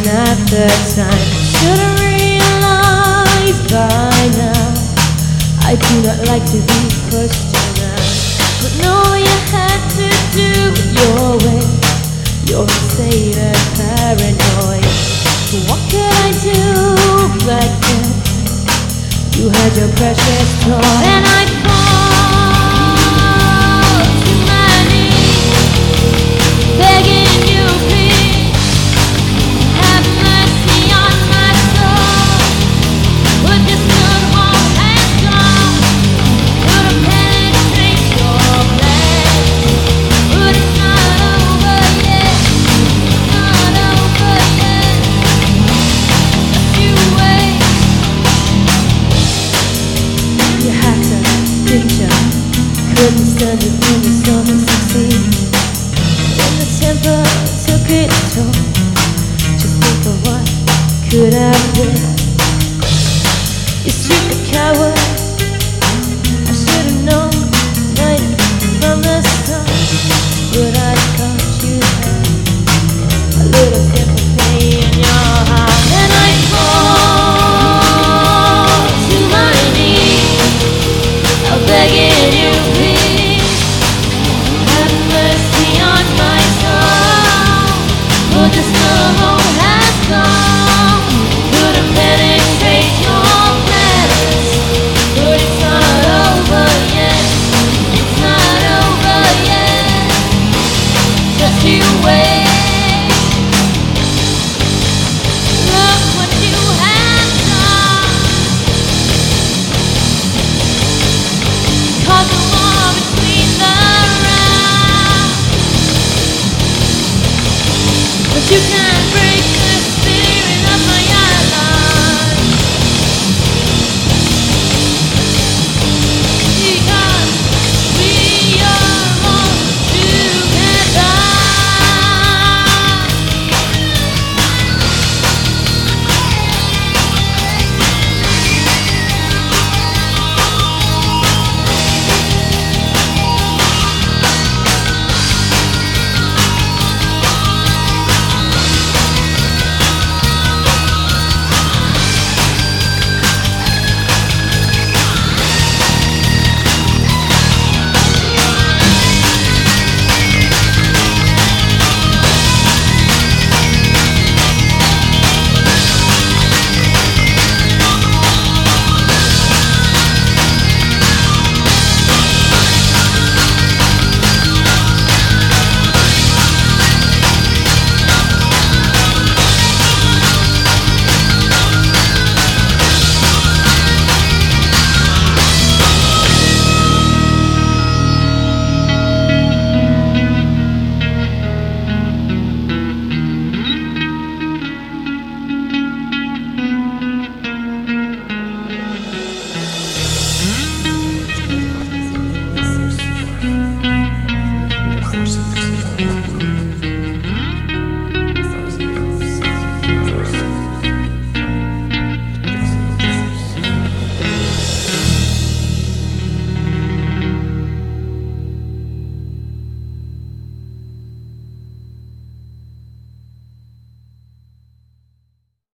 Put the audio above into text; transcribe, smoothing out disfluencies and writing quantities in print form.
at the time. Should've realized by now I do not like to be pushed around. But no, you had to do it your way. You're a state of paranoia. What could I do back then? You had your precious toy, and I fall to my knees, begging you, please, have mercy on my soul. Would this good heart and gone? Would have penetrate your flesh? But it's not over yet, not over yet. Just you wait. You had to picture, couldn't stand it when you saw me succeed. When the temper took its toll, just think of what could have been. You stupid coward, I should've known right from the start. But I thought you had a little sympathy in your heart, and I fall to my knees, begging you, please, have mercy on my soul. For this love has gone, couldn't penetrate your flesh. But it's not over yet, it's not over yet. Just you wait. Look what you have done. Cause the war between the realms. But you can't